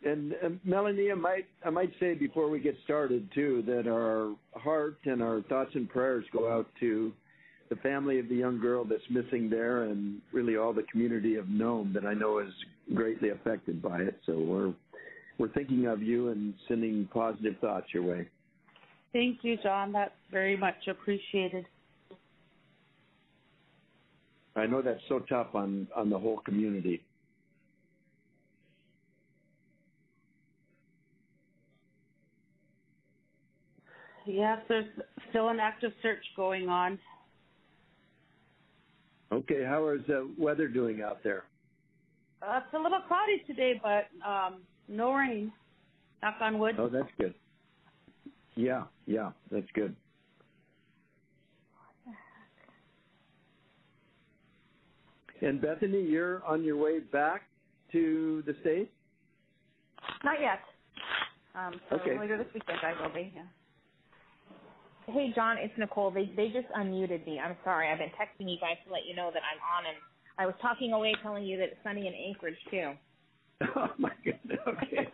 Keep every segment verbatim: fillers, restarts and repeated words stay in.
And uh, Melanie, I might I might say before we get started too that our heart and our thoughts and prayers go out to the family of the young girl that's missing there, and really all the community of Nome that I know is greatly affected by it. So we're we're thinking of you and sending positive thoughts your way. Thank you, John. That's very much appreciated. I know that's so tough on, on the whole community. Yes, there's still an active search going on. Okay, how is the weather doing out there? Uh, it's a little cloudy today, but um, no rain. Knock on wood. Oh, that's good. Yeah, yeah, that's good. And Bethany, you're on your way back to the States? Not yet. Um, so okay. Later this weekend I will be, yeah. Hey, John, it's Nicole. They they just unmuted me. I'm sorry. I've been texting you guys to let you know that I'm on, and I was talking away telling you that it's sunny in Anchorage, too. Oh, my goodness. Okay.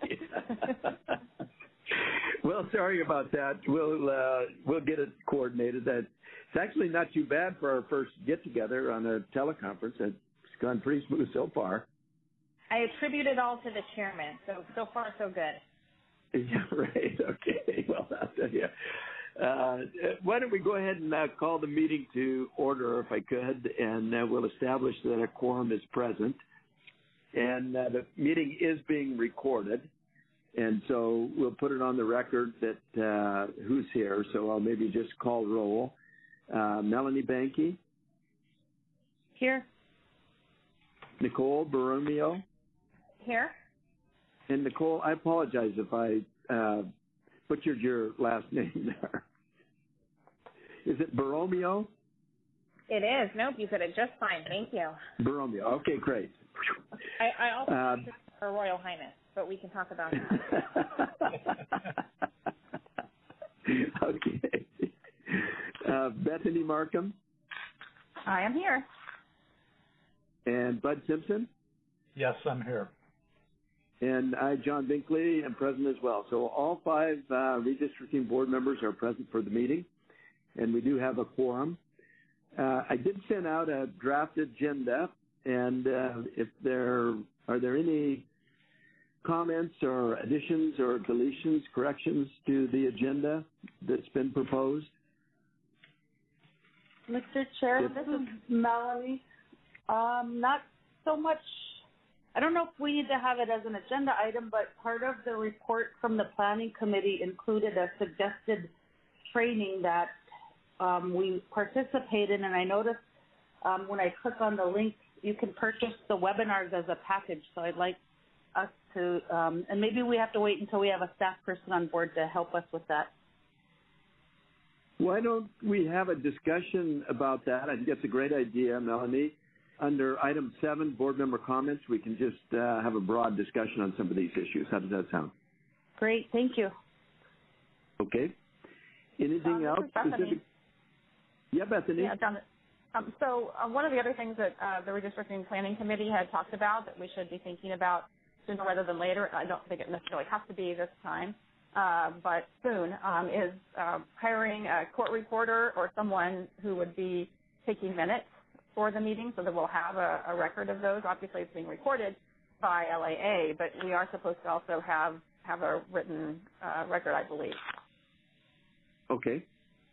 Well, sorry about that. We'll uh, we'll get it coordinated. That it's actually not too bad for our first get-together on a teleconference. It's gone pretty smooth so far. I attribute it all to the chairman, so so far so good. Yeah, right. Okay. Well, I'll tell you. Uh, why don't we go ahead and uh, call the meeting to order, if I could, and uh, we'll establish that a quorum is present. And uh, the meeting is being recorded, and so we'll put it on the record that uh, who's here. So I'll maybe just call roll. Uh, Melanie Banky. Here. Nicole Borromeo. Here. And Nicole, I apologize if I uh, butchered your last name there. Is it Borromeo? It is. Nope, you said it just fine. Thank you. Borromeo. Okay, great. I, I also um, Her Royal Highness, but we can talk about that. Okay. Uh, Bethany Markham. I am here. And Bud Simpson. Yes, I'm here. And I, John Binkley, am present as well. So all five uh, redistricting board members are present for the meeting, and we do have a quorum. Uh, I did send out a draft agenda, and uh, if there are there any comments or additions or deletions, corrections to the agenda that's been proposed? Mister Chair, this is Melanie. Um, not so much. I don't know if we need to have it as an agenda item, but part of the report from the planning committee included a suggested training that um, we participate in, and I noticed um, when I click on the link, you can purchase the webinars as a package. So I'd like us to, um, and maybe we have to wait until we have a staff person on board to help us with that. Why don't we have a discussion about that? I think that's a great idea, Melanie. Under item seven, board member comments, we can just uh, have a broad discussion on some of these issues. How does that sound? Great, thank you. Okay. Anything Um, else specific? Yeah, Bethany. Yeah, John. Um, so uh, one of the other things that uh, the redistricting planning committee had talked about that we should be thinking about sooner rather than later, I don't think it necessarily has to be this time, uh, but soon, um, is uh, hiring a court reporter or someone who would be taking minutes for the meeting so that we'll have a, a record of those. Obviously, it's being recorded by L A A, but we are supposed to also have, have a written uh, record, I believe. Okay.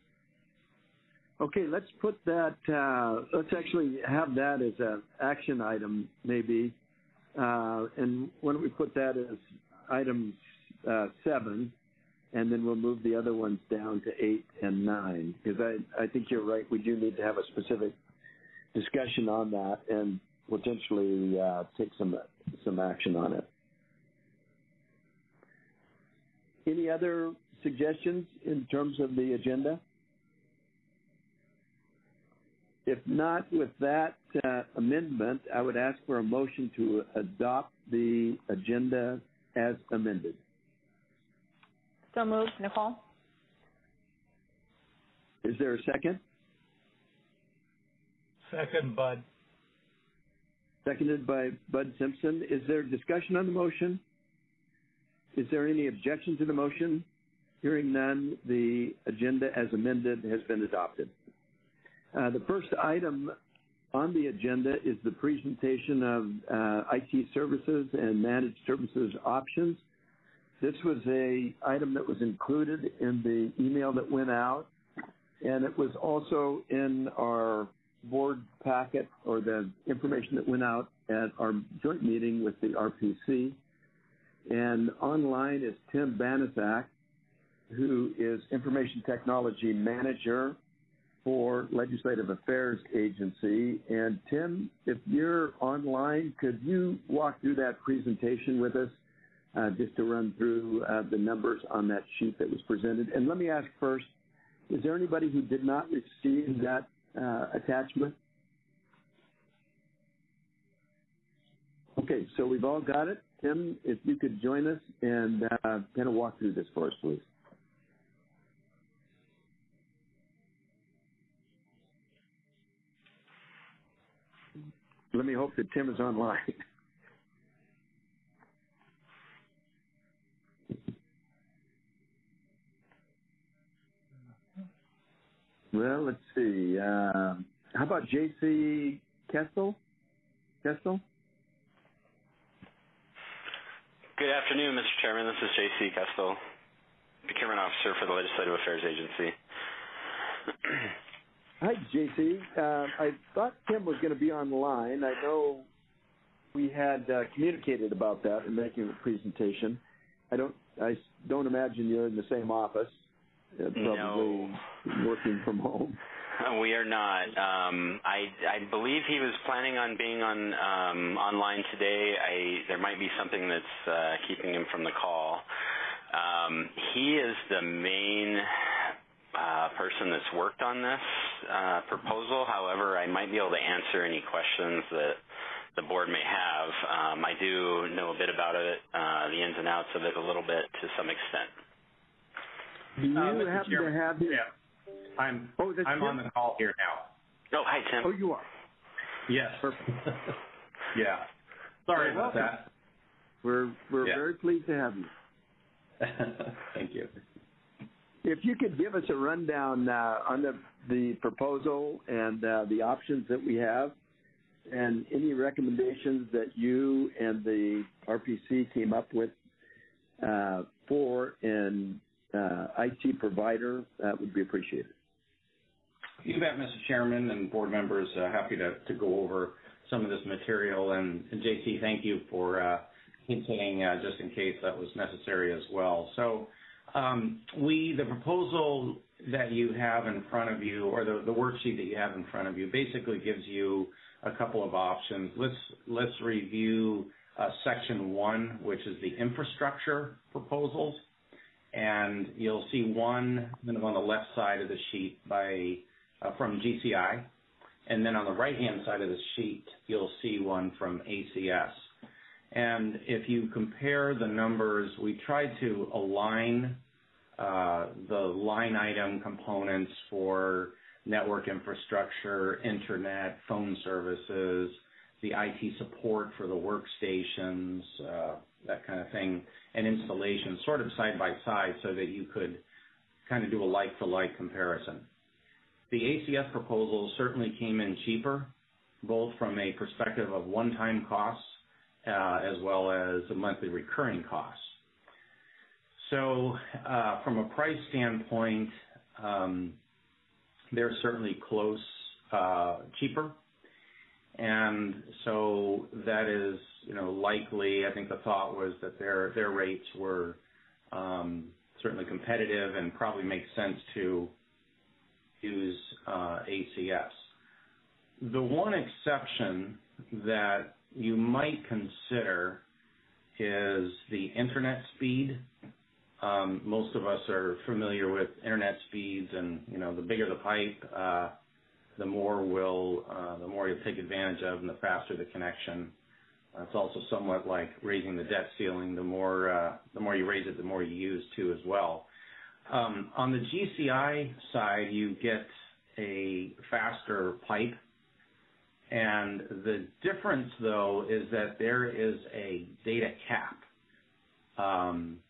Okay, let's put that, uh, let's actually have that as an action item, maybe. Uh, and why don't we put that as item uh, seven, and then we'll move the other ones down to eight and nine, because I, I think you're right. We do need to have a specific discussion on that and potentially uh, take some some action on it. Any other suggestions in terms of the agenda? If not, with that uh, amendment, I would ask for a motion to adopt the agenda as amended. So moved, Nicole. Is there a second? Second, Bud. Seconded by Bud Simpson. Is there discussion on the motion? is there any objection to the motion? Hearing none, the agenda as amended has been adopted. Uh, the first item on the agenda is the presentation of uh, I T services and managed services options. This was a item that was included in the email that went out, and it was also in our board packet, or the information that went out at our joint meeting with the R P C. And online is Tim Banasak, who is Information Technology Manager for Legislative Affairs Agency. And Tim, if you're online, could you walk through that presentation with us, uh, just to run through uh, the numbers on that sheet that was presented? And let me ask first, is there anybody who did not receive that uh, attachment? Okay, so we've all got it. Tim, if you could join us and uh, kind of walk through this for us, please. Let me hope that Tim is online. Well, let's see. Uh, how about J C Kessel? Kessel? Good afternoon, Mister Chairman. This is J C Kessel, Procurement Officer for the Legislative Affairs Agency. Hi, J C. Uh, I thought Tim was going to be online. I know we had uh, communicated about that in making the presentation. I don't. I don't imagine you're in the same office. Uh, probably no. working from home. We are not. Um, I, I believe he was planning on being on um, online today. I, there might be something that's uh, keeping him from the call. Um, he is the main uh, person that's worked on this uh, proposal. However, I might be able to answer any questions that the board may have. Um, I do know a bit about it, uh, the ins and outs of it a little bit to some extent. Do you uh, happen Chairman, to have his... Yeah. I'm, oh, I'm on the call here now. Oh, hi, Tim. Oh, you are? Yes. Perfect. Yeah. Sorry well, about that. We're, we're yeah. very pleased to have you. Thank you. If you could give us a rundown uh, on the, the proposal and uh, the options that we have, and any recommendations that you and the R P C came up with uh, for an uh, I T provider, that would be appreciated. You bet, Mister Chairman and board members. Uh, happy to, to go over some of this material. And, and J C, thank you for uh, hinting uh, just in case that was necessary as well. So um, we, the proposal that you have in front of you, or the, the worksheet that you have in front of you, basically gives you a couple of options. Let's, let's review uh, section one, which is the infrastructure proposals. And you'll see one kind of on the left side of the sheet by uh, from G C I, and then on the right-hand side of the sheet, you'll see one from A C S. And if you compare the numbers, we tried to align uh, the line item components for network infrastructure, internet, phone services, the I T support for the workstations, uh, that kind of thing, and installation sort of side by side so that you could kind of do a like-for-like comparison. The A C S proposal certainly came in cheaper, both from a perspective of one-time costs uh, as well as a monthly recurring costs. So uh, from a price standpoint, um, they're certainly close, uh, cheaper. And so that is, you know, likely, I think the thought was that their, their rates were um, certainly competitive and probably makes sense to use uh, A C S. The one exception that you might consider is the internet speed. Um, most of us are familiar with internet speeds, and, you know, the bigger the pipe, uh, the more will, uh, the more you'll take advantage of, and the faster the connection. Uh, it's also somewhat like raising the debt ceiling. The more, uh, the more you raise it, the more you use too as well. Um, on the G C I side, you get a faster pipe, and the difference though is that there is a data cap. Um,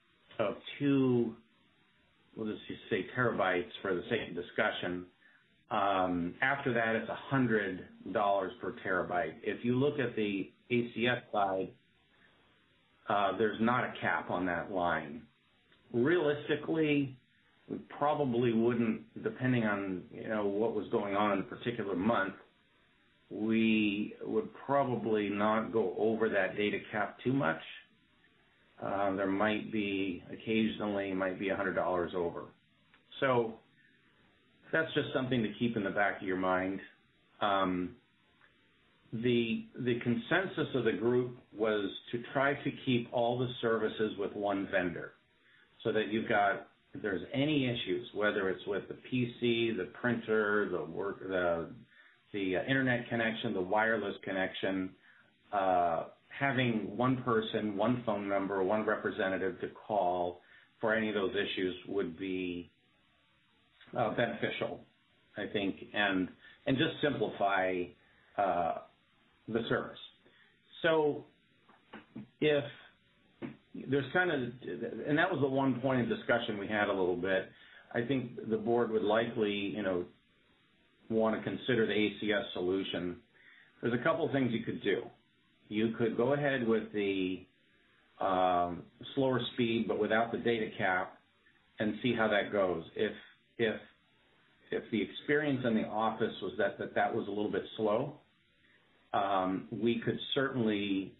two, we'll just say terabytes for the sake of discussion. Um, after that, it's one hundred dollars per terabyte. If you look at the A C S side, uh, there's not a cap on that line. Realistically, we probably wouldn't, depending on, you know, what was going on in a particular month, we would probably not go over that data cap too much. Uh, there might be, occasionally, might be one hundred dollars over. So that's just something to keep in the back of your mind. Um, the, the consensus of the group was to try to keep all the services with one vendor so that you've got, if there's any issues, whether it's with the P C, the printer, the work, the, the uh, internet connection, the wireless connection, uh, having one person, one phone number, one representative to call for any of those issues would be uh, beneficial, I think, and and just simplify uh, the service. So if there's kind of, and that was the one point of discussion we had a little bit, I think the board would likely, you know, want to consider the A C S solution. There's a couple of things you could do. You could go ahead with the um, slower speed, but without the data cap, and see how that goes. If if if the experience in the office was that that, that was a little bit slow, um, we could certainly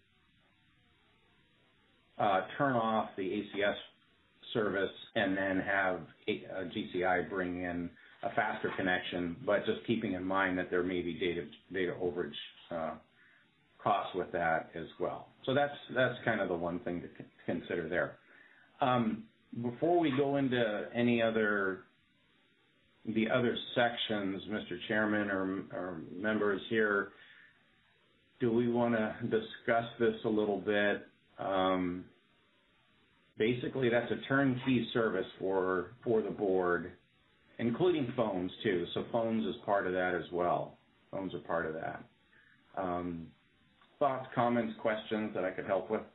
uh, turn off the A C S service and then have a, a G C I bring in a faster connection, but just keeping in mind that there may be data data overage uh, costs with that as well. So that's that's kind of the one thing to c- consider there. Um, before we go into any other the other sections, Mister Chairman or, or members here, do we want to discuss this a little bit? Um, basically, that's a turnkey service for for the board, including phones too. So phones is part of that as well. Phones are part of that. Um, thoughts, comments, questions that I could help with?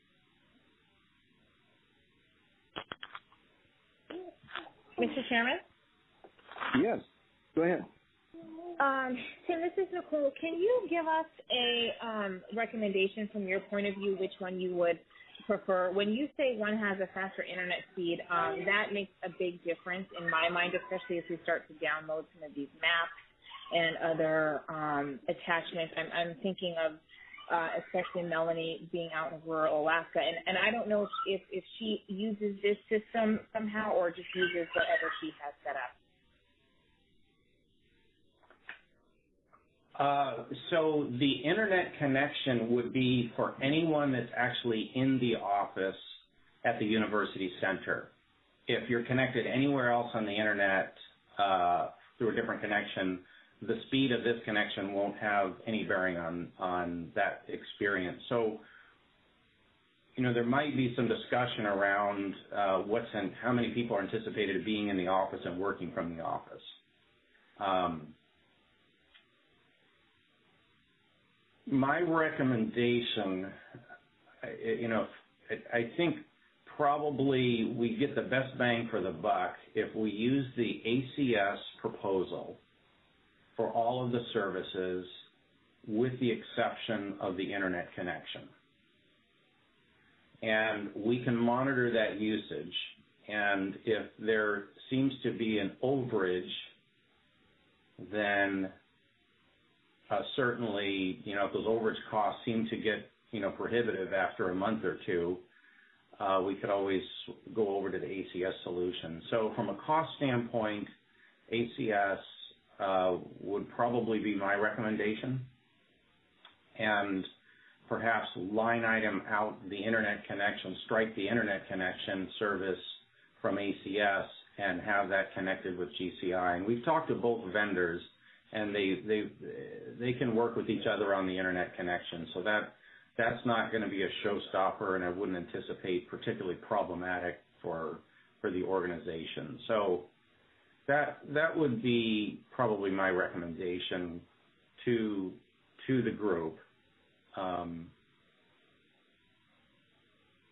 Mister Chairman? Yes, go ahead. Um, Tim, this is Nicole. Can you give us a um, recommendation from your point of view, which one you would prefer? When you say one has a faster internet speed, um, that makes a big difference in my mind, especially as we start to download some of these maps and other um, attachments. I'm, I'm thinking of uh, especially Melanie being out in rural Alaska, and, and I don't know if, if, if she uses this system somehow or just uses whatever she has set up. Uh, so the internet connection would be for anyone that's actually in the office at the university center. If you're connected anywhere else on the internet uh, through a different connection, the speed of this connection won't have any bearing on, on that experience. So, you know, there might be some discussion around uh, what's in, how many people are anticipated being in the office and working from the office. Um, My recommendation, you know, I think probably we get the best bang for the buck if we use the A C S proposal for all of the services with the exception of the internet connection. And we can monitor that usage, and if there seems to be an overage, then Uh, certainly, you know, if those overage costs seem to get, you know, prohibitive after a month or two, uh, we could always go over to the A C S solution. So from a cost standpoint, A C S uh, would probably be my recommendation, and perhaps line item out the internet connection, strike the internet connection service from A C S and have that connected with G C I. And we've talked to both vendors, and they they they can work with each other on the internet connection. So that that's not going to be a showstopper, and I wouldn't anticipate particularly problematic for for the organization. So that that would be probably my recommendation to to the group. Um,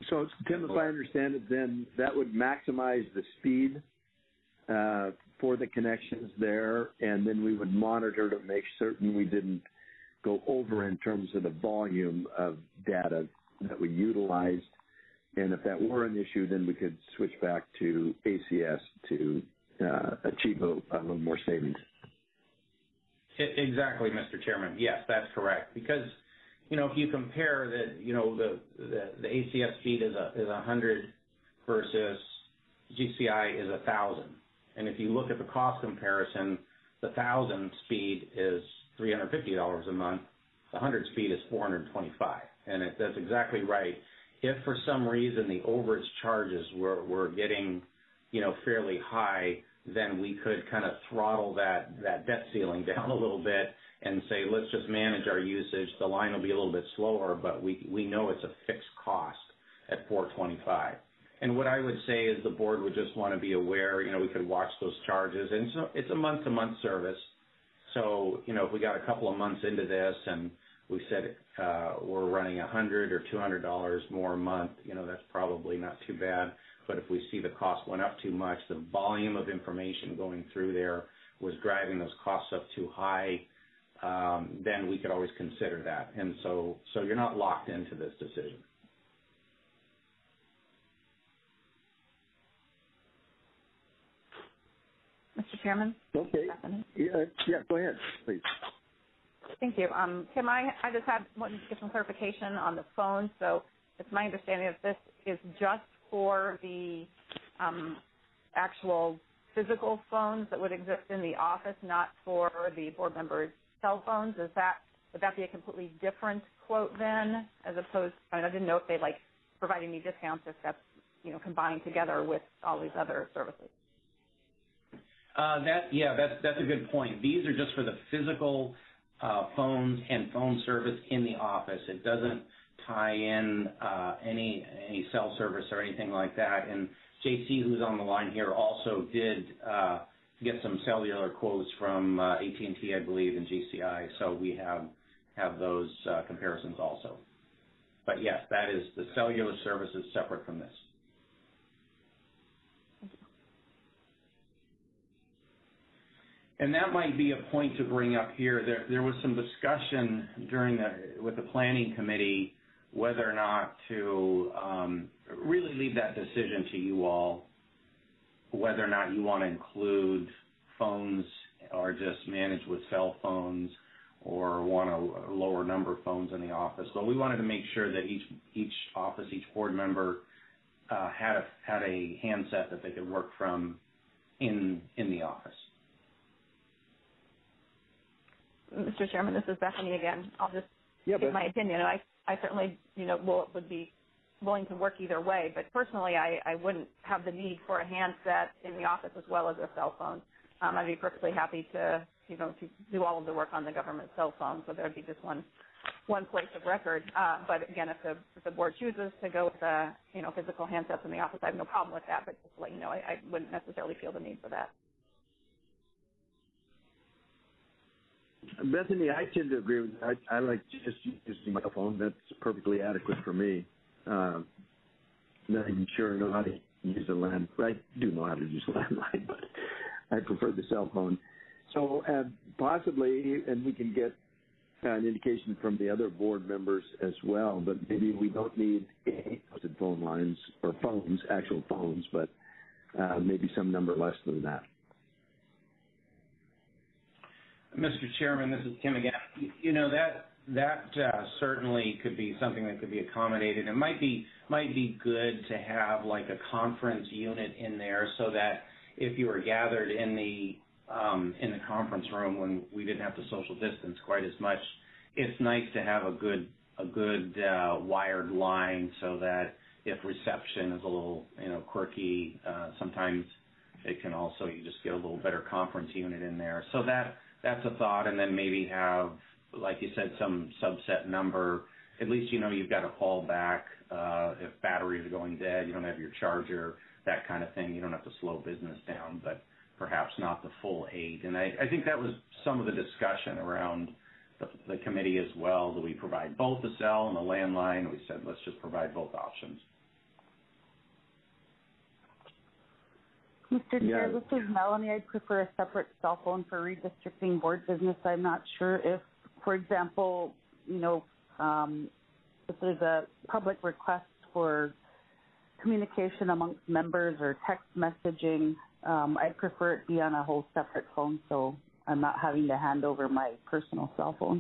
So, Tim, if I understand it, then that would maximize the speed uh, for the connections there, and then we would monitor to make certain we didn't go over in terms of the volume of data that we utilized. And if that were an issue, then we could switch back to A C S to uh, achieve a, a little more savings. Exactly, Mister Chairman. Yes, that's correct. Because, you know, if you compare the, you know, the the, the A C S speed is a is a hundred versus G C I is a thousand, and if you look at the cost comparison, the thousand speed is three hundred fifty dollars a month. The hundred speed is four hundred twenty-five, and it, that's exactly right. If for some reason the overage charges were, were getting, you know, fairly high, then we could kind of throttle that, that debt ceiling down a little bit and say, let's just manage our usage. The line will be a little bit slower, but we, we know it's a fixed cost at four twenty-five. And what I would say is the board would just want to be aware, you know, we could watch those charges. And so it's a month-to-month service. So, you know, if we got a couple of months into this and we said uh, we're running one hundred dollars or two hundred dollars more a month, you know, that's probably not too bad. But if we see the cost went up too much, the volume of information going through there was driving those costs up too high, um, then we could always consider that. And so, so you're not locked into this decision. Mister Chairman? Okay. Stephanie? Yeah, yeah, go ahead, please. Thank you. Um, Tim, I, I just had wanted to get some clarification on the phone. So it's my understanding that this is just for the um, actual physical phones that would exist in the office, not for the board members' cell phones. Is that would that be a completely different quote then, as opposed? I mean, I didn't know if they like providing me discounts if that's you know combined together with all these other services. Uh, that yeah, that's that's a good point. These are just for the physical uh, phones and phone service in the office. It doesn't tie in uh, any any cell service or anything like that. And J C, who's on the line here, also did uh, get some cellular quotes from uh, A T and T, I believe, and G C I. So we have have those uh, comparisons also. But yes, that is the cellular service is separate from this. And that might be a point to bring up here. There, there was some discussion during the with the planning committee whether or not to um, really leave that decision to you all, whether or not you want to include phones or just manage with cell phones or want a lower number of phones in the office. But we wanted to make sure that each each office, each board member uh, had a had a handset that they could work from in in the office. Mister Chairman, this is Bethany again. I'll just yeah, give my opinion. I, I certainly, you know, will, would be willing to work either way, but personally, I, I wouldn't have the need for a handset in the office as well as a cell phone. Um, I'd be perfectly happy to, you know, to do all of the work on the government cell phone, so there'd be just one, one place of record. Uh, but again, if the, if the board chooses to go with, a, you know, physical handsets in the office, I have no problem with that. But just to let you know, I, I wouldn't necessarily feel the need for that. Bethany, I tend to agree with that. I, I like just using my phone. That's perfectly adequate for me. Uh, not even sure I know how to use a land. I do know how to use a landline, but I prefer the cell phone. So uh, possibly, and we can get an indication from the other board members as well, but maybe we don't need eight phone lines or phones, actual phones, but uh, maybe some number less than that. Mister Chairman, this is Tim again. You know, that that uh, certainly could be something that could be accommodated. It might be might be good to have like a conference unit in there so that if you were gathered in the um, in the conference room when we didn't have to social distance quite as much, it's nice to have a good a good uh, wired line so that if reception is a little you know quirky, uh, sometimes it can also you just get a little better conference unit in there. So that. That's a thought, and then maybe have, like you said, some subset number. At least you know you've got a fallback. Uh, if batteries are going dead, you don't have your charger, that kind of thing. You don't have to slow business down, but perhaps not the full eight. And I, I think that was some of the discussion around the, the committee as well. Do we provide both the cell and the landline? We said let's just provide both options. Mister Yeah. Chair, this is Melanie. I'd prefer a separate cell phone for redistricting board business. I'm not sure if, for example, you know, um, if there's a public request for communication amongst members or text messaging, um, I'd prefer it be on a whole separate phone so I'm not having to hand over my personal cell phone.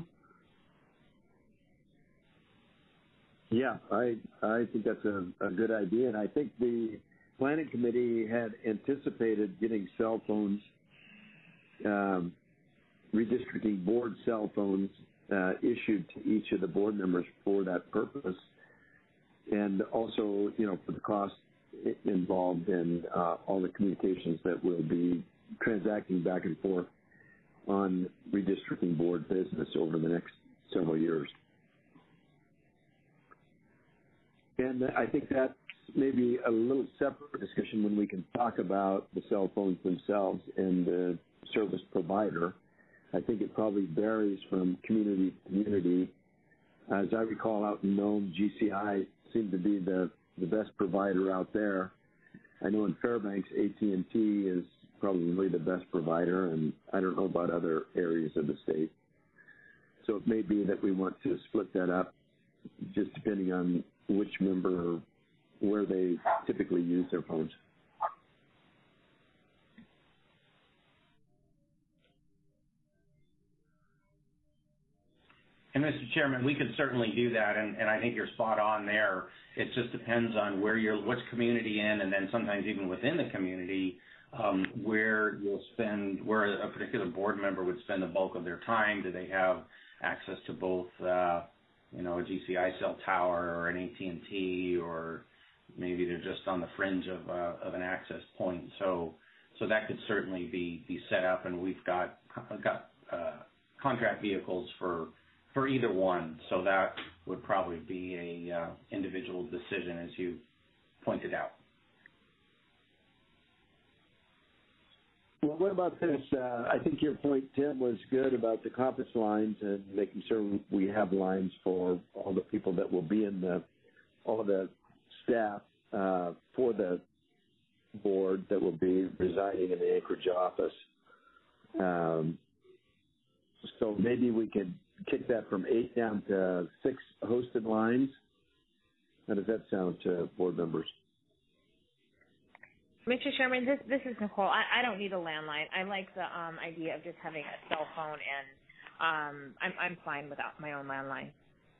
Yeah, I I think that's a, a good idea, and I think the planning committee had anticipated getting cell phones, um, redistricting board cell phones uh, issued to each of the board members for that purpose, and also, you know, for the cost involved in uh, all the communications that will be transacting back and forth on redistricting board business over the next several years. And I think that's maybe a little separate discussion when we can talk about the cell phones themselves and the service provider. I think it probably varies from community to community. As I recall, out in Nome, G C I seemed to be the, the best provider out there. I know in Fairbanks, A T and T is probably the best provider, and I don't know about other areas of the state. So it may be that we want to split that up just depending on which member, where they typically use their phones. And Mister Chairman, we could certainly do that, and, and I think you're spot on there. It just depends on where you're, which community in, and then sometimes even within the community, um, where you'll spend, where a particular board member would spend the bulk of their time. Do they have access to both, uh, you know, a G C I cell tower or an A T and T, or maybe they're just on the fringe of, uh, of an access point. So, so that could certainly be, be set up, and we've got got uh, contract vehicles for for either one. So that would probably be a uh, individual decision, as you pointed out. Well, what about this? Uh, I think your point, Tim, was good about the conference lines and making sure we have lines for all the people that will be in the, all of the staff uh, for the board that will be residing in the Anchorage office. Um, so maybe we could kick that from eight down to six hosted lines. How does that sound to board members? Mister Chairman, this this is Nicole. I, I don't need a landline. I like the um, idea of just having a cell phone, and um, I'm I'm fine without my own landline.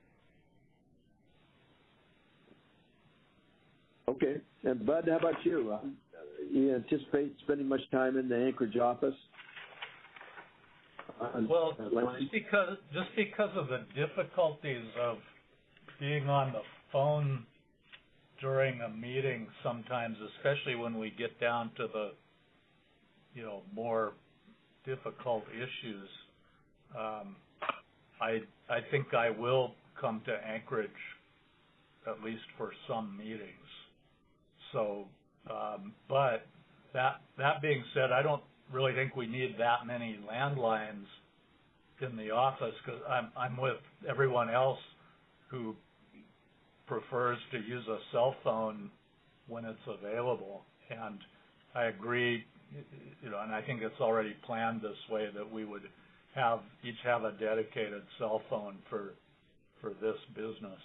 Okay. And Bud, how about you? Uh, you anticipate spending much time in the Anchorage office? On, well, uh, just because just because of the difficulties of being on the phone during a meeting sometimes, especially when we get down to the, you know, more difficult issues, um, I I think I will come to Anchorage at least for some meetings. So, um, but that that being said, I don't really think we need that many landlines in the office, because I'm I'm with everyone else who prefers to use a cell phone when it's available. And I agree, you know, and I think it's already planned this way that we would have each have a dedicated cell phone for for this business.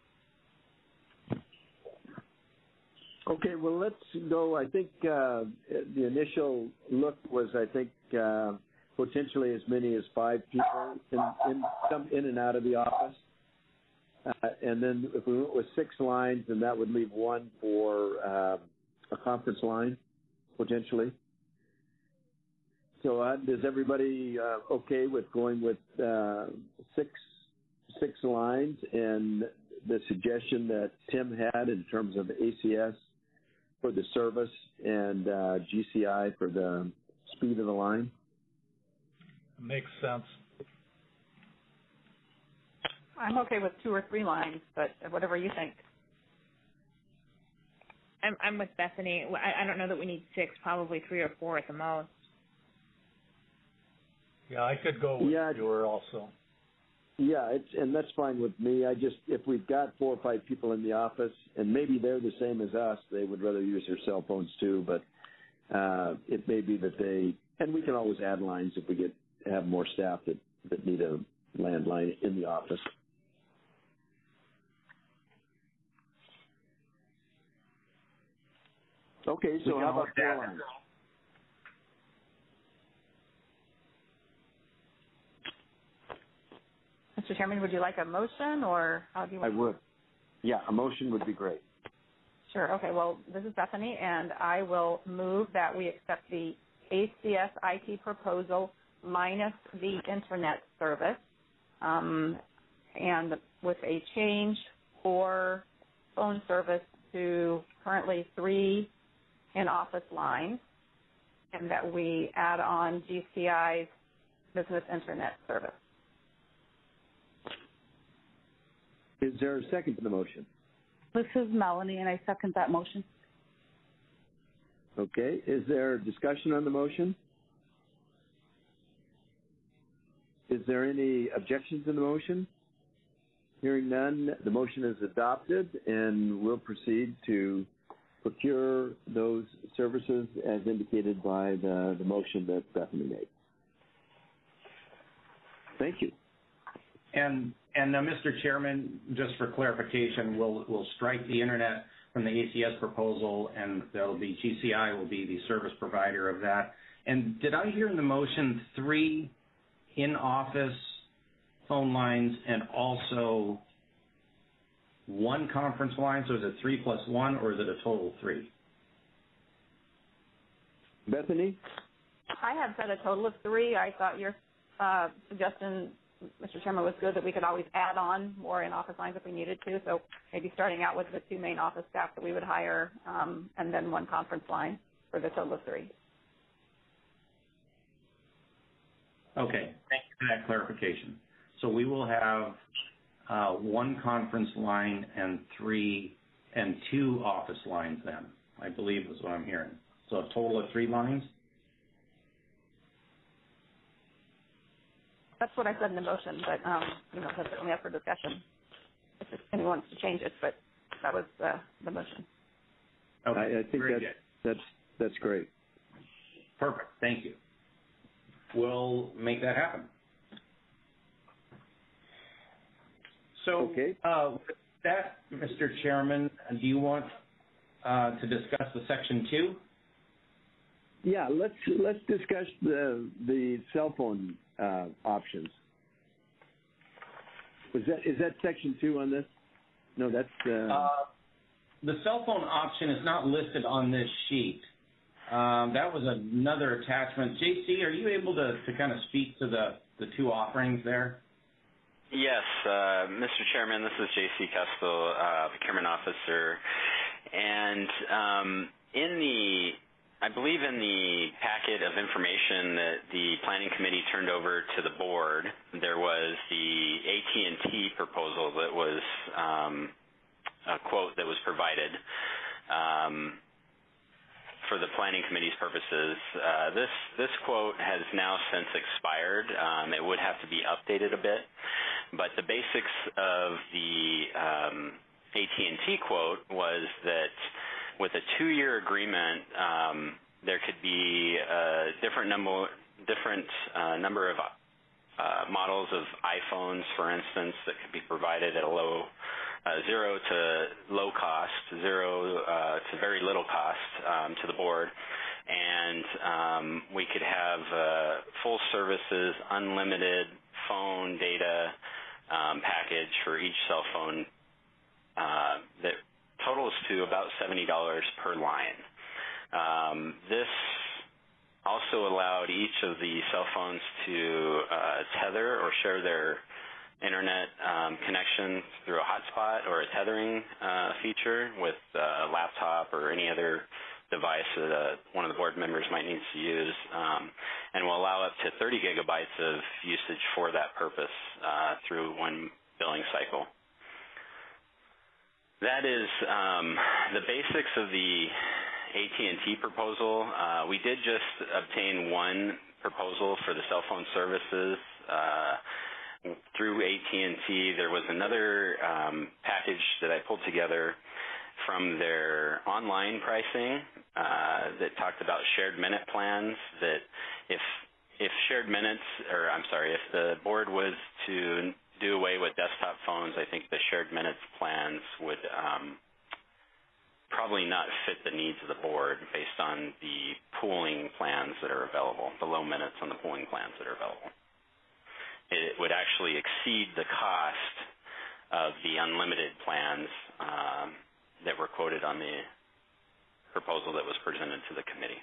Okay, well, let's go. I think uh, the initial look was, I think, uh, potentially as many as five people in, in come in and out of the office. Uh, and then if we went with six lines, then that would leave one for uh, a conference line, potentially. So uh, is everybody uh, okay with going with uh, six six lines? And the suggestion that Tim had in terms of A C S for the service and uh, G C I for the speed of the line? Makes sense. I'm okay with two or three lines, but whatever you think. I'm I'm with Bethany. I, I don't know that we need six, probably three or four at the most. Yeah, I could go with yeah, fewer also. Yeah, it's, and that's fine with me. I just, if we've got four or five people in the office, and maybe they're the same as us, they would rather use their cell phones too, but uh, it may be that they, and we can always add lines if we get have more staff that, that need a landline in the office. Okay, so how about four lines? Mister Chairman, would you like a motion, or how do you want I would. Yeah, a motion would be great. Sure. Okay. Well, this is Bethany, and I will move that we accept the A C S I T proposal minus the internet service, um, and with a change for phone service to currently three in-office lines, and that we add on G C I's business internet service. Is there a second to the motion? This is Melanie, and I second that motion. Okay. Is there discussion on the motion? Is there any objections to the motion? Hearing none, the motion is adopted, and we'll proceed to procure those services as indicated by the, the motion that Bethany made. Thank you. And and uh, Mister Chairman, just for clarification, we'll we'll strike the internet from the A C S proposal, and that'll be G C I will be the service provider of that. And did I hear in the motion three in-office phone lines and also one conference line? So is it three plus one, or is it a total of three? Bethany? I have said a total of three. I thought your uh, suggestion, Mister Chairman, was good, that we could always add on more in-office lines if we needed to. So maybe starting out with the two main office staff that we would hire, um, and then one conference line for the total of three. Okay, thank you for that clarification. So we will have uh, one conference line and three and two office lines then, I believe is what I'm hearing. So a total of three lines? That's what I said in the motion, but um, you know, that's certainly up for discussion if anyone wants to change it. But that was uh, the motion. Okay, I, I think very that's, good. that's that's great. Perfect. Thank you. We'll make that happen. So, okay. uh, with that, Mister Chairman, do you want uh, to discuss the section two? Yeah, let's let's discuss the the cell phone uh, options. Was that is that section two on this? No, that's uh... Uh, the cell phone option is not listed on this sheet. Um, that was another attachment. J C, are you able to, to kind of speak to the, the two offerings there? Yes, uh, Mister Chairman, this is J C Kestel, uh, Procurement Officer. And um, in the, I believe in the packet of information that the Planning Committee turned over to the board, there was the A T and T proposal that was um, a quote that was provided. Um, for the Planning Committee's purposes. Uh, this this quote has now since expired. Um, it would have to be updated a bit, but the basics of the um, A T and T quote was that with a two-year agreement, um, there could be a different number different uh, number of uh, models of iPhones, for instance, that could be provided at a low Uh, zero to low cost, zero uh, to very little cost um, to the board, and um, we could have uh, full services, unlimited phone data um, package for each cell phone uh, that totals to about seventy dollars per line. Um, this also allowed each of the cell phones to uh, tether or share their internet um, connection through a hotspot or a tethering uh, feature with a laptop or any other device that uh, one of the board members might need to use, um, and will allow up to thirty gigabytes of usage for that purpose uh, through one billing cycle. That is um, the basics of the A T and T proposal. Uh, we did just obtain one proposal for the cell phone services uh, through A T and T. There was another um, package that I pulled together from their online pricing uh, that talked about shared minute plans, that if if shared minutes, or I'm sorry, if the board was to do away with desktop phones, I think the shared minutes plans would um, probably not fit the needs of the board based on the pooling plans that are available, the low minutes on the pooling plans that are available. It would actually exceed the cost of the unlimited plans um, that were quoted on the proposal that was presented to the committee.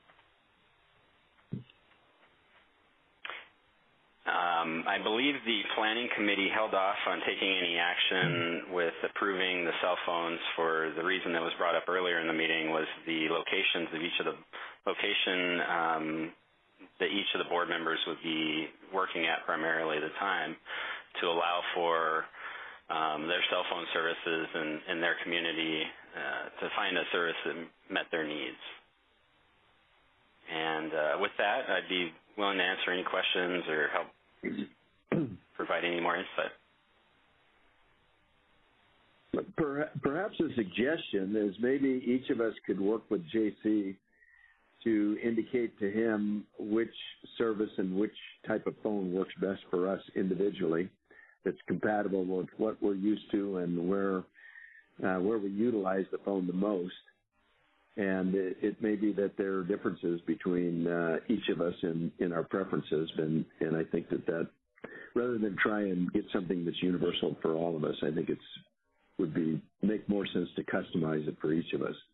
Um, I believe the planning committee held off on taking any action with approving the cell phones for the reason that was brought up earlier in the meeting was the locations of each of the location um, that each of the board members would be working at primarily at the time to allow for um, their cell phone services in, in their community uh, to find a service that met their needs. And uh, with that, I'd be willing to answer any questions or help provide any more insight. Perhaps a suggestion is maybe each of us could work with J C to indicate to him which service and which type of phone works best for us individually, that's compatible with what we're used to and where uh, where we utilize the phone the most. And it, it may be that there are differences between uh, each of us in, in our preferences, and, and I think that that, rather than try and get something that's universal for all of us, I think it's would be make more sense to customize it for each of us.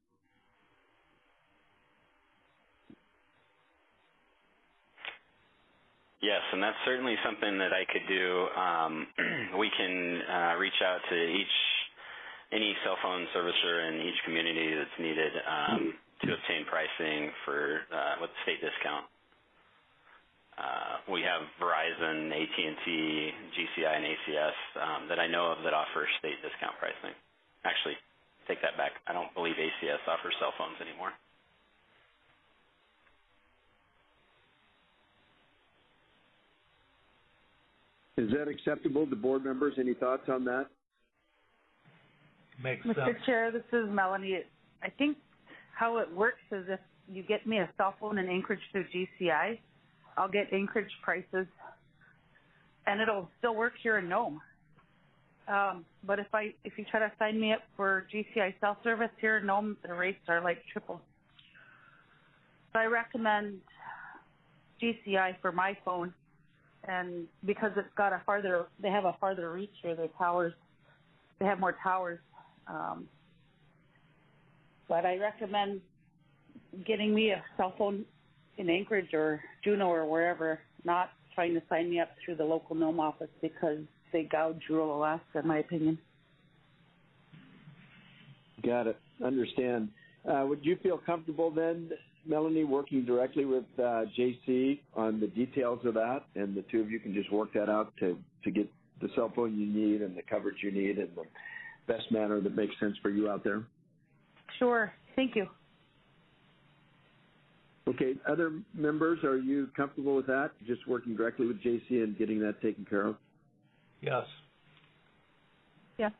Yes, and that's certainly something that I could do. Um, we can uh, reach out to each any cell phone servicer in each community that's needed um, to obtain pricing for uh, with the state discount. Uh, we have Verizon, A T and T, G C I, and A C S um, that I know of that offer state discount pricing. Actually, take that back. I don't believe A C S offers cell phones anymore. Is that acceptable to board members? Any thoughts on that? Makes Mister sense. Chair, this is Melanie. I think how it works is if you get me a cell phone in Anchorage through G C I, I'll get Anchorage prices, and it'll still work here in Nome. Um, but if I if you try to sign me up for G C I cell service here in Nome, the rates are like triple. So I recommend G C I for my phone, and because it's got a farther, they have a farther reach for their towers. They have more towers. Um, but I recommend getting me a cell phone in Anchorage or Juneau or wherever, not trying to sign me up through the local Nome office because they gouge rural Alaska, in my opinion. Got it. Understand. Uh, would you feel comfortable then, Melanie, working directly with uh, J C on the details of that, and the two of you can just work that out to, to get the cell phone you need and the coverage you need in the best manner that makes sense for you out there? Sure. Thank you. Okay. Other members, are you comfortable with that, just working directly with J C and getting that taken care of? Yes. Yeah.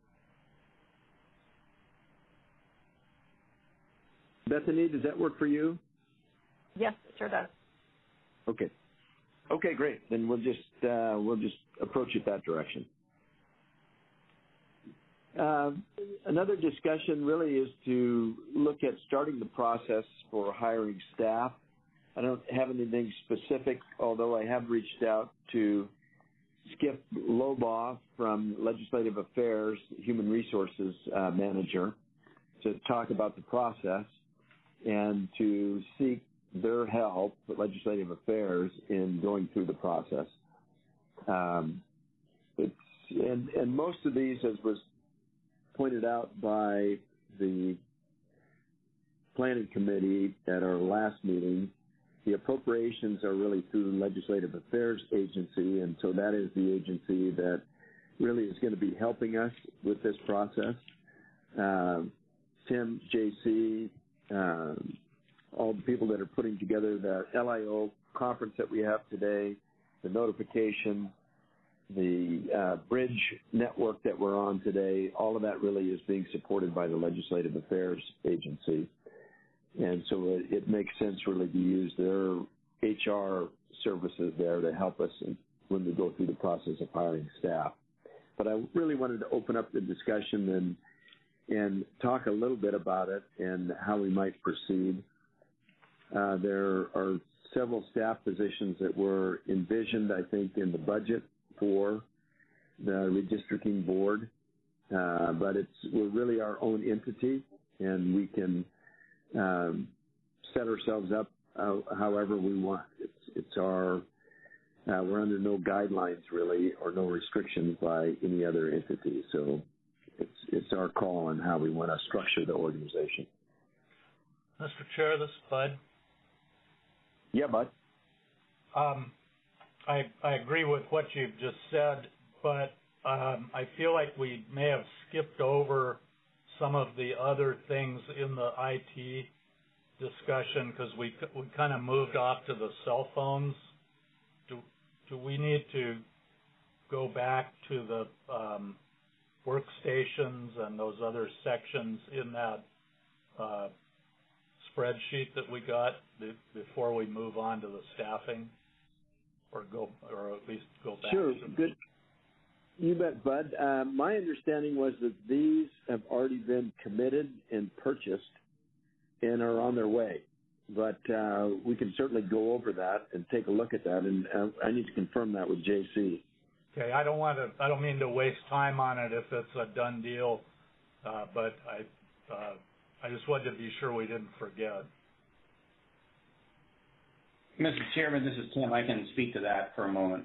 Bethany, does that work for you? Yes, it sure does. Okay. Okay, great. Then we'll just uh, we'll just approach it that direction. Uh, another discussion really is to look at starting the process for hiring staff. I don't have anything specific, although I have reached out to Skip Lobaugh from Legislative Affairs, Human Resources uh, Manager, to talk about the process and to seek their help, Legislative Affairs, in going through the process. Um, it's and, and most of these, as was pointed out by the Planning Committee at our last meeting, the appropriations are really through the Legislative Affairs Agency, and so that is the agency that really is going to be helping us with this process. Uh, Tim, J C, um, all the people that are putting together the L I O conference that we have today, the notification, the uh, bridge network that we're on today, all of that really is being supported by the Legislative Affairs Agency. And so it, it makes sense really to use their H R services there to help us in, when we go through the process of hiring staff. But I really wanted to open up the discussion and and talk a little bit about it and how we might proceed. Uh, there are several staff positions that were envisioned, I think, in the budget for the redistricting board, uh, but it's we're really our own entity, and we can um, set ourselves up uh, however we want. It's it's our uh, we're under no guidelines really or no restrictions by any other entity, so it's it's our call on how we want to structure the organization. Mister Chair, this is Bud. Yeah, Bud. Um, I, I agree with what you've just said, but um, I feel like we may have skipped over some of the other things in the I T discussion because we we kind of moved off to the cell phones. Do do we need to go back to the um, workstations and those other sections in that uh, spreadsheet that we got before we move on to the staffing? Or go, or at least go back. Sure, to good. You bet, Bud. Uh, my understanding was that these have already been committed and purchased and are on their way. But uh, we can certainly go over that and take a look at that, and uh, I need to confirm that with J C. Okay, I don't want to. I don't mean to waste time on it if it's a done deal, uh, but I, uh, I just wanted to be sure we didn't forget. Mister Chairman, this is Tim. I can speak to that for a moment.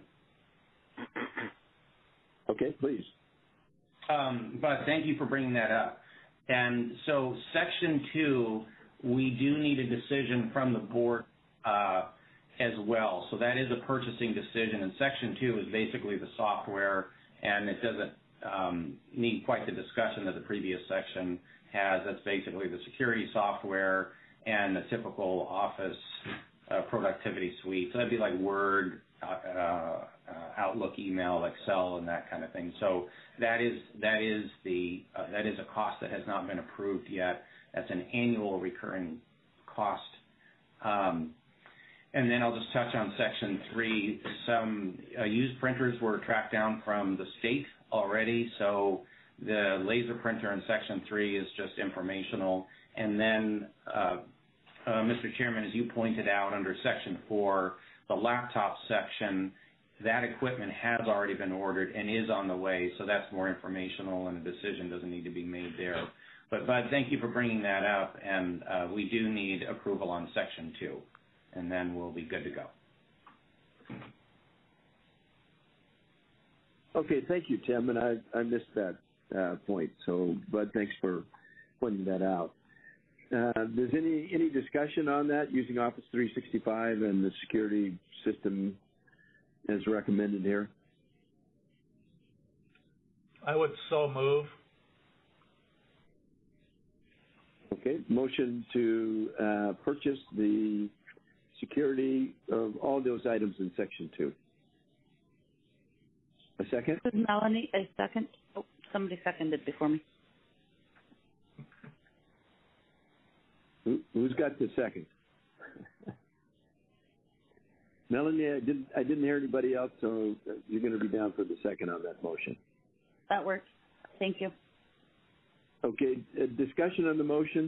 Okay, please. Um, but thank you for bringing that up. And so Section two, we do need a decision from the board uh, as well. So that is a purchasing decision, and Section two is basically the software, and it doesn't um, need quite the discussion that the previous section has. That's basically the security software and the typical office Uh, productivity suite. So that'd be like Word, uh, uh, Outlook, email, Excel, and that kind of thing. So that is that is the uh, that is a cost that has not been approved yet. That's an annual recurring cost. Um, and then I'll just touch on Section three. Some uh, used printers were tracked down from the state already. So the laser printer in Section three is just informational. And then uh, Uh, Mister Chairman, as you pointed out under Section four, the laptop section, that equipment has already been ordered and is on the way, so that's more informational and a decision doesn't need to be made there. But, Bud, thank you for bringing that up, and uh, we do need approval on Section two, and then we'll be good to go. Okay, thank you, Tim, and I, I missed that uh, point, so, Bud, thanks for pointing that out. Uh, there's any any discussion on that using Office three sixty-five and the security system as recommended here? I would so move. Okay, motion to uh, purchase the security of all those items in Section two. A second? This is Melanie. A second. Oh, somebody seconded before me. Who, who's got the second? Melanie, I didn't, I didn't hear anybody else, so you're going to be down for the second on that motion. That works. Thank you. Okay, uh, discussion on the motion.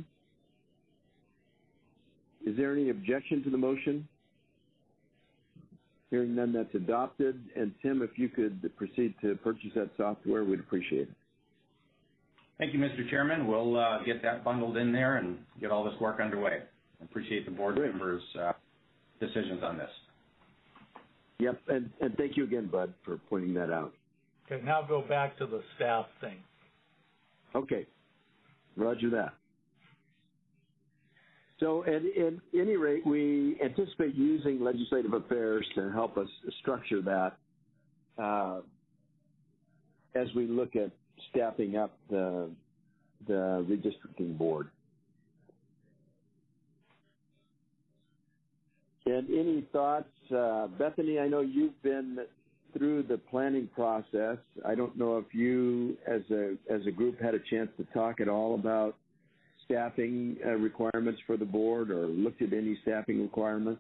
Is there any objection to the motion? Hearing none, that's adopted. And Tim, if you could proceed to purchase that software, we'd appreciate it. Thank you, Mister Chairman. We'll uh, get that bundled in there and get all this work underway. I appreciate the board Great. members' uh, decisions on this. Yep, and, and thank you again, Bud, for pointing that out. Okay, now go back to the staff thing. Okay, roger that. So at, at any rate, we anticipate using legislative affairs to help us structure that uh, as we look at staffing up the, the redistricting board. And any thoughts, uh, Bethany? I know you've been through the planning process. I don't know if you, as a as a group, had a chance to talk at all about staffing uh, requirements for the board, or looked at any staffing requirements.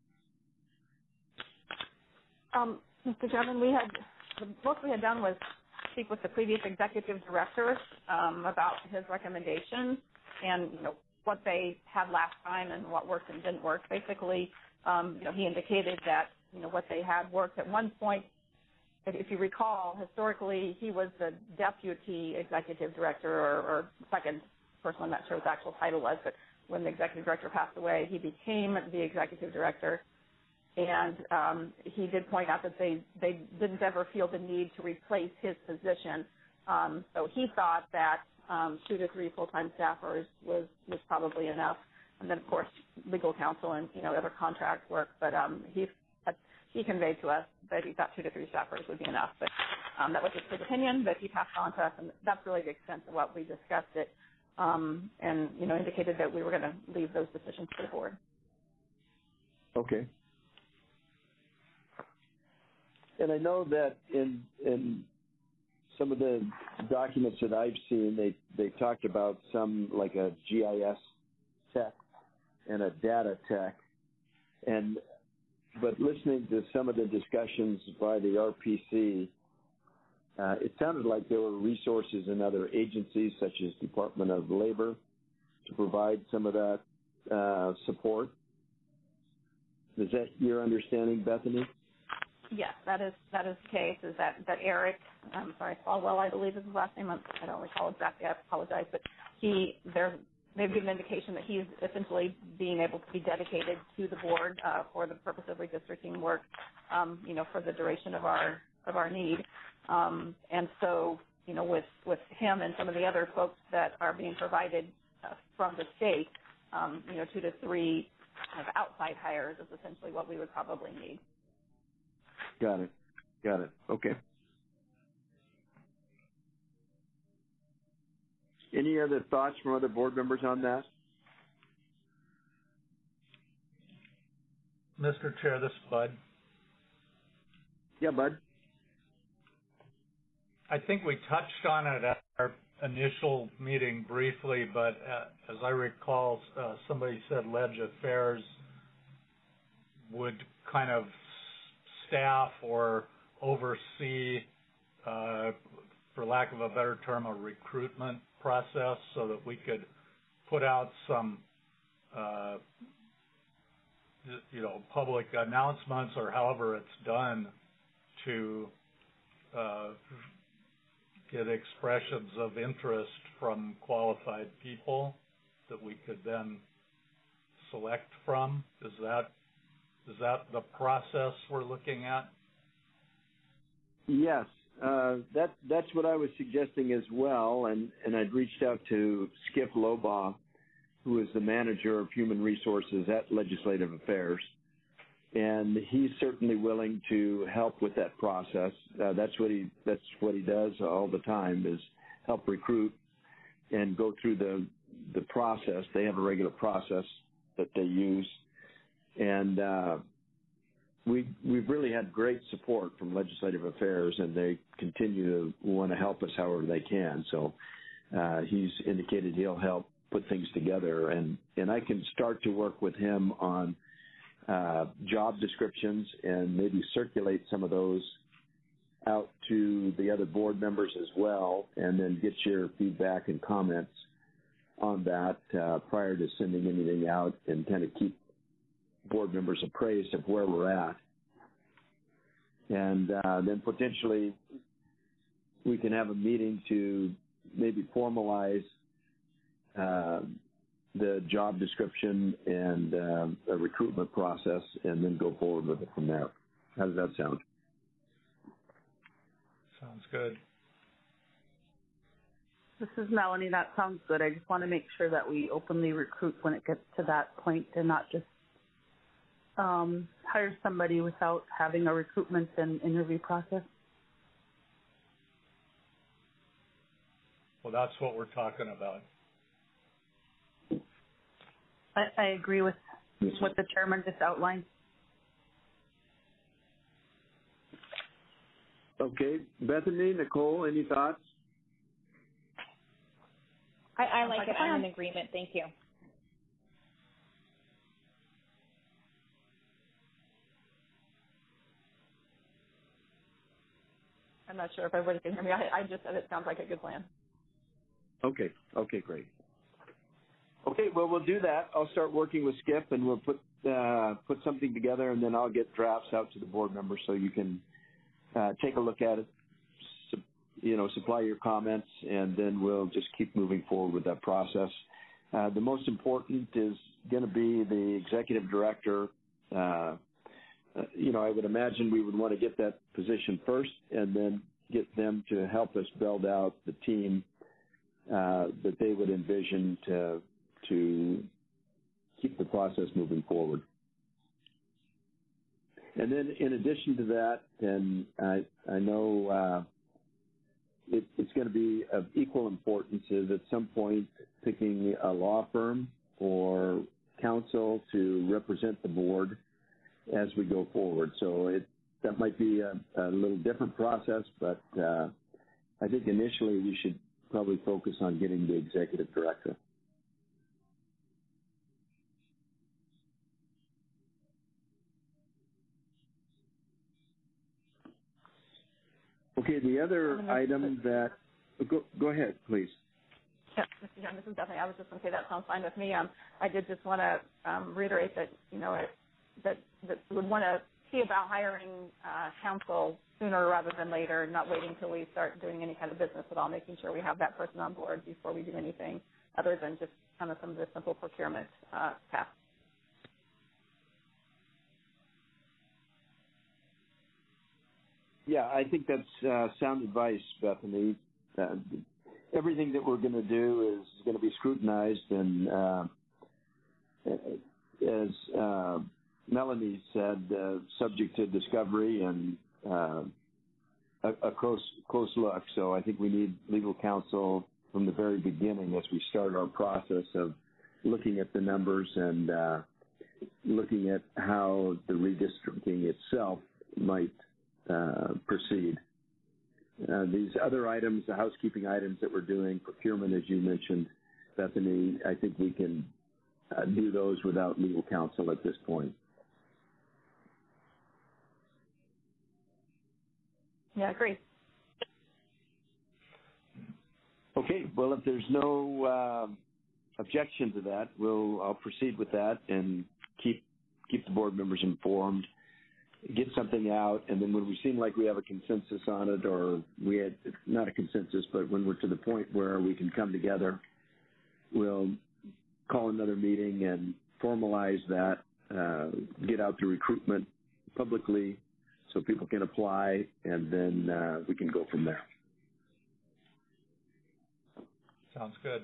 Um, Mister Chairman, we had the most we had done was speak with the previous executive director um, about his recommendations and you know what they had last time and what worked and didn't work. Basically, um, you know, he indicated that you know what they had worked at one point. If you recall, historically he was the deputy executive director or, or second person. I'm not sure what the actual title was, but when the executive director passed away, he became the executive director. And um, he did point out that they, they didn't ever feel the need to replace his position. Um, so he thought that um, two to three full-time staffers was, was probably enough. And then, of course, legal counsel and, you know, other contract work. But um, he he conveyed to us that he thought two to three staffers would be enough. But um, that was just his opinion, but he passed on to us, and that's really the extent of what we discussed it. Um, and, you know, indicated that we were going to leave those decisions to the board. Okay. And I know that in in some of the documents that I've seen, they, they talked about some like a G I S tech and a data tech. And but listening to some of the discussions by the R P C, uh, it sounded like there were resources in other agencies such as Department of Labor to provide some of that uh, support. Is that your understanding, Bethany? Yes, that is that is the case. Is that that Eric? I'm sorry, Falwell, I believe is his last name. I don't recall exactly. I apologize, but he there they've given indication that he's essentially being able to be dedicated to the board uh, for the purpose of redistricting work, um, you know, for the duration of our of our need. Um, and so, you know, with with him and some of the other folks that are being provided uh, from the state, um, you know, two to three kind of outside hires is essentially what we would probably need. Got it. Got it. Okay. Any other thoughts from other board members on that? Mister Chair, this is Bud. Yeah, Bud. I think we touched on it at our initial meeting briefly, but uh, as I recall, uh, somebody said Ledge Affairs would kind of staff or oversee, uh, for lack of a better term, a recruitment process so that we could put out some, uh, you know, public announcements or however it's done to uh, get expressions of interest from qualified people that we could then select from. Is that Is that the process we're looking at? Yes, uh, that that's what I was suggesting as well, and, and I'd reached out to Skip Lobaugh, who is the manager of human resources at Legislative Affairs, and he's certainly willing to help with that process. Uh, that's what he that's what he does all the time, is help recruit and go through the the process. They have a regular process that they use. And uh, we, we've really had great support from Legislative Affairs, and they continue to want to help us however they can. So uh, he's indicated he'll help put things together, and, and I can start to work with him on uh, job descriptions and maybe circulate some of those out to the other board members as well, and then get your feedback and comments on that uh, prior to sending anything out, and kind of keep board members appraised of where we're at. And uh, then potentially we can have a meeting to maybe formalize uh, the job description and uh, a recruitment process, and then go forward with it from there. How does that sound? Sounds good. This is Melanie. That sounds good. I just want to make sure that we openly recruit when it gets to that point, and not just Um, hire somebody without having a recruitment and interview process? Well, that's what we're talking about. I, I agree with what the chairman just outlined. Okay, Bethany, Nicole, any thoughts? I, I like it. I'm in agreement. Thank you. I'm not sure if everybody can hear me. I, I just said it sounds like a good plan. Okay. Okay, great. Okay, well, we'll do that. I'll start working with Skip, and we'll put uh, put something together, and then I'll get drafts out to the board members so you can uh, take a look at it, su- you know, supply your comments, and then we'll just keep moving forward with that process. Uh, the most important is going to be the executive director. Uh, uh, you know, I would imagine we would want to get that position first, and then get them to help us build out the team uh, that they would envision to to keep the process moving forward. And then in addition to that, and I, I know uh, it, it's going to be of equal importance is at some point picking a law firm or counsel to represent the board as we go forward. So it, that might be a, a little different process, but uh, I think initially we should probably focus on getting the executive director. Okay, the other item that, go, go ahead, please. Yeah, Mister Young, this is Bethany. I was just going to say that sounds fine with me. Um, I did just want to um, reiterate that, you know, it, that, that we would want to see about hiring uh, counsel sooner rather than later, not waiting until we start doing any kind of business at all, making sure we have that person on board before we do anything other than just kind of some of the simple procurement uh, tasks. Yeah, I think that's uh, sound advice, Bethany. Uh, everything that we're going to do is going to be scrutinized, and uh, as uh, Melanie said, uh, subject to discovery and uh, a, a close close look. So I think we need legal counsel from the very beginning as we start our process of looking at the numbers and uh, looking at how the redistricting itself might Uh, proceed. Uh, these other items, the housekeeping items that we're doing, procurement, as you mentioned, Bethany, I think we can uh, do those without legal counsel at this point. Yeah, great. Okay, well, if there's no uh, objection to that, we'll I'll proceed with that and keep keep the board members informed. Get something out, and then when we seem like we have a consensus on it, or we had not a consensus, but when we're to the point where we can come together, we'll call another meeting and formalize that, uh, get out the recruitment publicly so people can apply, and then uh, we can go from there. Sounds good.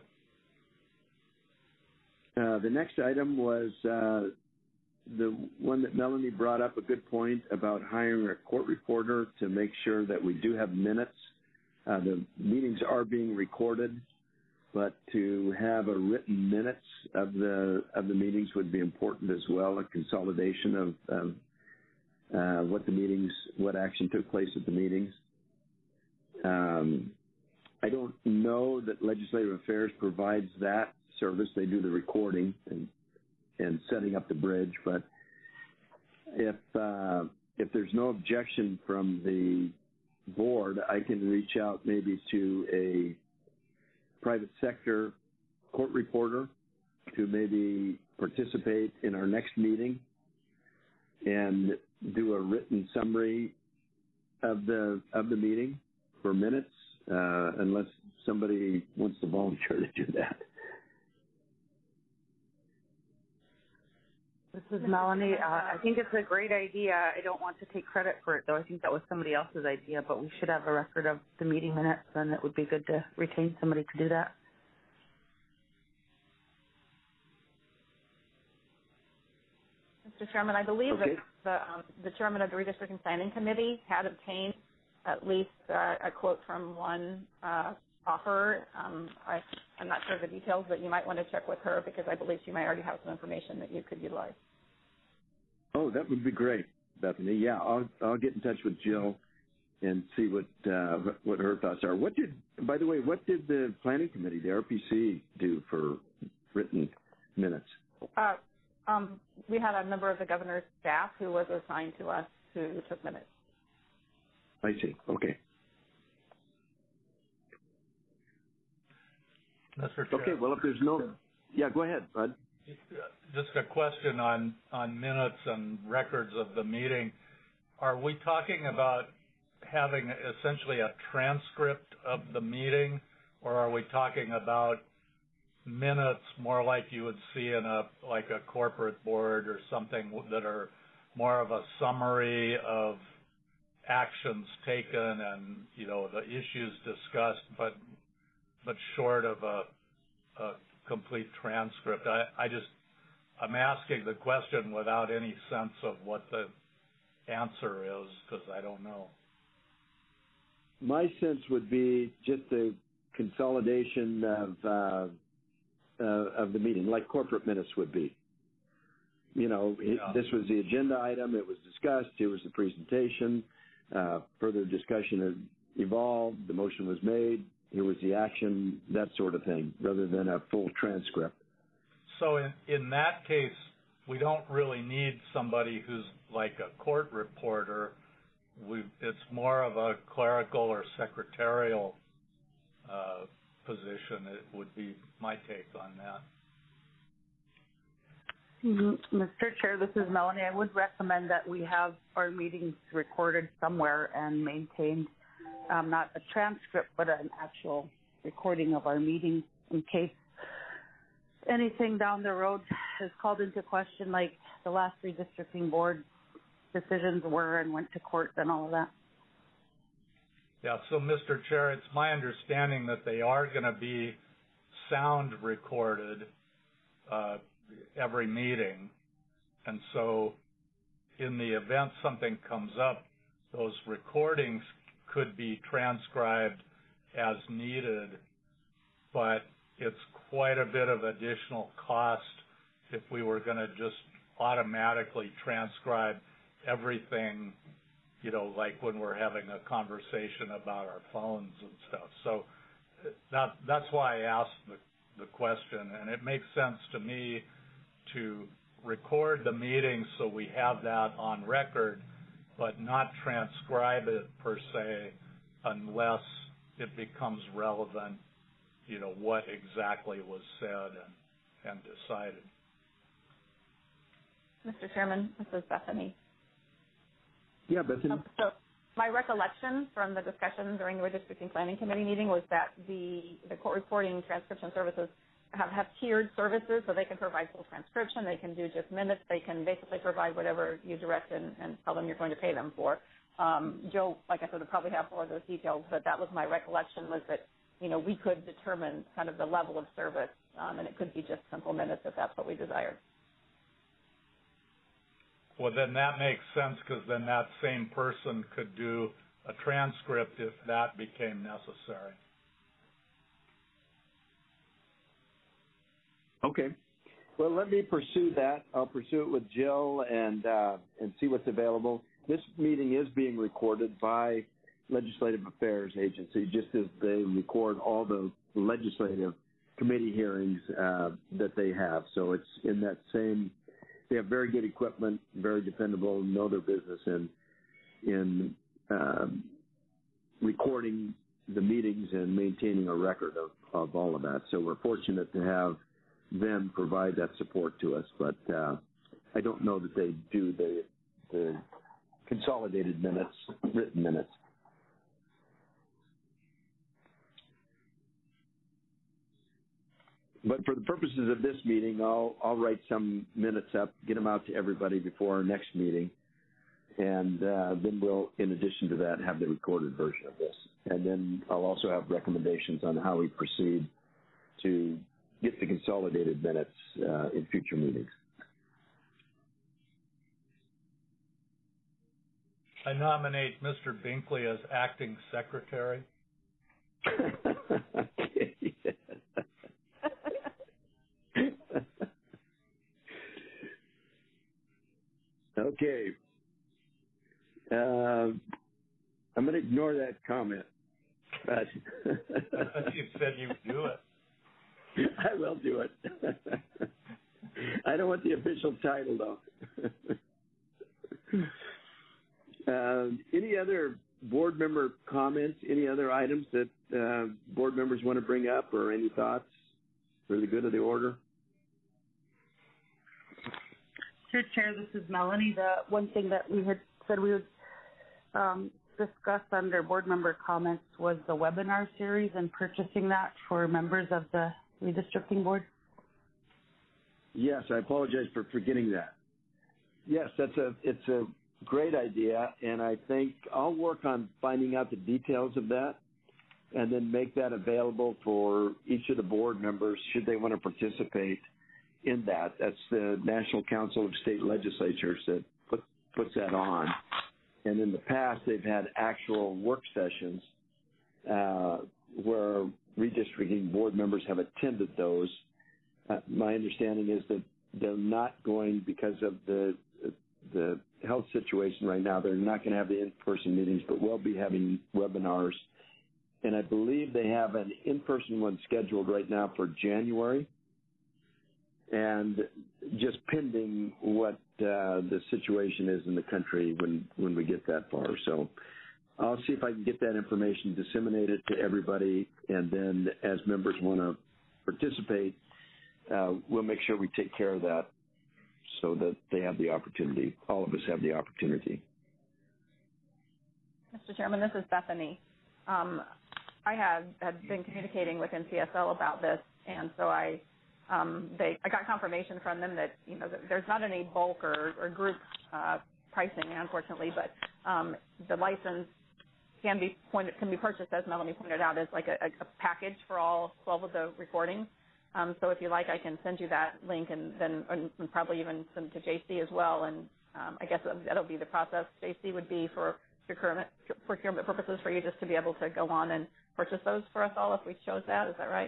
Uh, the next item was uh, the one that Melanie brought up, a good point about hiring a court reporter to make sure that we do have minutes. Uh, the meetings are being recorded, but to have a written minutes of the of the meetings would be important as well, a consolidation of, of uh, what the meetings, what action took place at the meetings. Um, I don't know that Legislative Affairs provides that service. They do the recording and and setting up the bridge, but if uh, if there's no objection from the board, I can reach out maybe to a private sector court reporter to maybe participate in our next meeting and do a written summary of the of the meeting for minutes, uh, unless somebody wants to volunteer to do that. This is Melanie. Uh, I think it's a great idea. I don't want to take credit for it, though. I think that was somebody else's idea, but we should have a record of the meeting minutes, and it would be good to retain somebody to do that. Mister Chairman, I believe Okay. that the, um, the chairman of the Redistricting Planning Committee had obtained at least uh, a quote from one uh, offerer. Um, I, I'm not sure of the details, but you might want to check with her because I believe she might already have some information that you could utilize. Oh, that would be great, Bethany. Yeah, I'll I'll get in touch with Jill and see what uh, what her thoughts are. What did, by the way, what did the planning committee, the R P C, do for written minutes? Uh, um, we had a member of the governor's staff who was assigned to us who took minutes. I see. Okay. Mister Chair. Okay. Well, if there's no, yeah, go ahead, Bud. Just a question on on minutes and records of the meeting. Are we talking about having essentially a transcript of the meeting, or are we talking about minutes more like you would see in a like a corporate board or something that are more of a summary of actions taken and, you know, the issues discussed, but but short of a, a complete transcript? I, I just I'm asking the question without any sense of what the answer is, because I don't know. My sense would be just a consolidation of uh, uh, of the meeting, like corporate minutes would be. You know, it, yeah. This was the agenda item. It was discussed. It was the presentation. Uh, further discussion had evolved. The motion was made. Here was the action. That sort of thing, rather than a full transcript. So in in that case, we don't really need somebody who's like a court reporter. We, it's more of a clerical or secretarial uh, position. It would be my take on that. Mm-hmm. Mister Chair, this is Melanie. I would recommend that we have our meetings recorded somewhere and maintained, um, not a transcript, but an actual recording of our meetings in case anything down the road is called into question, like the last redistricting board decisions were and went to court and all of that. Yeah, so Mister Chair, it's my understanding that they are going to be sound recorded uh, every meeting. And so in the event something comes up, those recordings could be transcribed as needed, but it's quite a bit of additional cost if we were going to just automatically transcribe everything, you know, like when we're having a conversation about our phones and stuff. So that that's why I asked the, the question, and it makes sense to me to record the meeting so we have that on record, but not transcribe it per se unless it becomes relevant, you know, what exactly was said and, and decided. Mister Chairman, this is Bethany. Yeah, Bethany. Um, so my recollection from the discussion during the redistricting planning committee meeting was that the, the court reporting transcription services have, have tiered services, so they can provide full transcription, they can do just minutes, they can basically provide whatever you direct and, and tell them you're going to pay them for. Um, Joe, like I said, would probably have more of those details, but that was my recollection, was that, you know, we could determine kind of the level of service, um, and it could be just simple minutes if that's what we desired. Well, then that makes sense, because then that same person could do a transcript if that became necessary. Okay. Well, let me pursue that. I'll pursue it with Jill and uh, and see what's available. This meeting is being recorded by Legislative Affairs Agency, just as they record all the legislative committee hearings uh, that they have. So it's in that same. They have very good equipment, very dependable, know their business in in um, recording the meetings and maintaining a record of, of all of that. So we're fortunate to have them provide that support to us. But uh, I don't know that they do the, the consolidated minutes, written minutes. But for the purposes of this meeting, I'll, I'll write some minutes up, get them out to everybody before our next meeting, and uh, then we'll, in addition to that, have the recorded version of this. And then I'll also have recommendations on how we proceed to get the consolidated minutes uh, in future meetings. I nominate Mister Binkley as acting secretary. Okay. Uh, a I'm going to ignore that comment. But I thought you said you would do it. I will do it. I don't want the official title, though. uh, any other board member comments? Any other items that uh, board members want to bring up, or any thoughts for the good of the order? Sure, Chair. This is Melanie. The one thing that we had said we would um, discuss under board member comments was the webinar series and purchasing that for members of the redistricting board. Yes, I apologize for forgetting that. Yes, that's a it's a great idea, and I think I'll work on finding out the details of that and then make that available for each of the board members should they want to participate in that. That's the National Council of State Legislatures that put, puts that on. And in the past, they've had actual work sessions uh, where redistricting board members have attended those. Uh, my understanding is that they're not going, because of the the health situation right now, they're not going to have the in-person meetings, but we'll be having webinars. And I believe they have an in-person one scheduled right now for January, and just pending what uh, the situation is in the country when, when we get that far. So I'll see if I can get that information, disseminate it to everybody, and then as members want to participate, uh, we'll make sure we take care of that so that they have the opportunity, all of us have the opportunity. Mister Chairman, this is Bethany. Um, I had, had been communicating with N C S L about this, and so I um, they I got confirmation from them that you know that there's not any bulk or, or group uh, pricing, unfortunately, but um, the license can be pointed, can be purchased, as Melanie pointed out, as like a, a package for all twelve of the recordings. Um, so if you like, I can send you that link, and then and probably even send it to J C as well. And um, I guess that'll be the process. J C would be for procurement, procurement purposes for you just to be able to go on and purchase those for us all if we chose that. Is that right?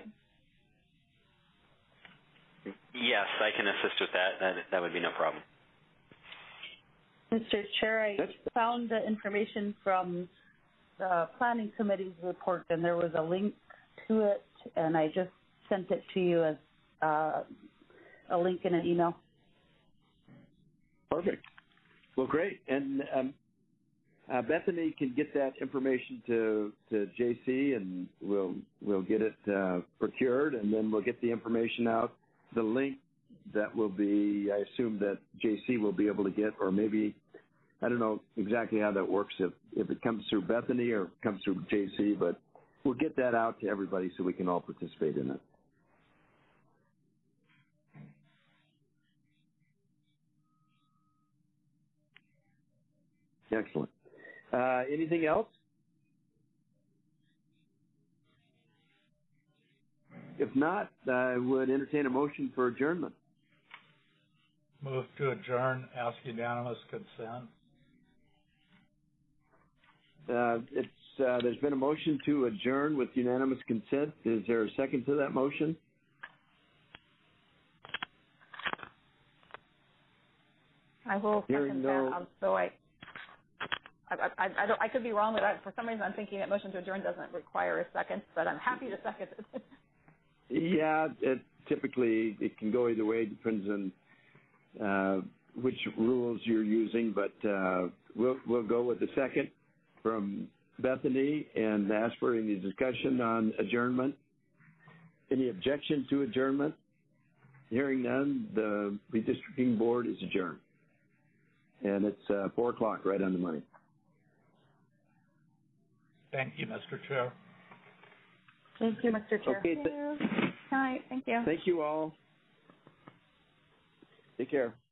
Yes, I can assist with that. That, that would be no problem. Mister Chair, I found the information from the Planning Committee's report, and there was a link to it, and I just sent it to you as uh, a link in an email. Perfect. Well, great. And um, uh, Bethany can get that information to, to J C, and we'll we'll get it uh, procured, and then we'll get the information out. The link that will be, I assume that J C will be able to get, or maybe, I don't know exactly how that works, if, if it comes through Bethany or comes through J C, but we'll get that out to everybody so we can all participate in it. Excellent. Uh, anything else? If not, I would entertain a motion for adjournment. Move to adjourn, ask unanimous consent. Uh, it's, uh, there's been a motion to adjourn with unanimous consent. Is there a second to that motion? I will second no... that. So I, I, I, I, don't, I could be wrong, but I, for some reason I'm thinking that motion to adjourn doesn't require a second, but I'm happy to second it. Yeah, it, typically it can go either way. It depends on uh, which rules you're using, but uh, we'll, we'll go with the second from Bethany and ask for any discussion on adjournment. Any objection to adjournment? Hearing none, the redistricting board is adjourned. And it's uh, four o'clock, right on the money. Thank you, Mister Chair. Thank you, Mister Chair. Okay, Thank you. All right, thank you. Thank you all. Take care.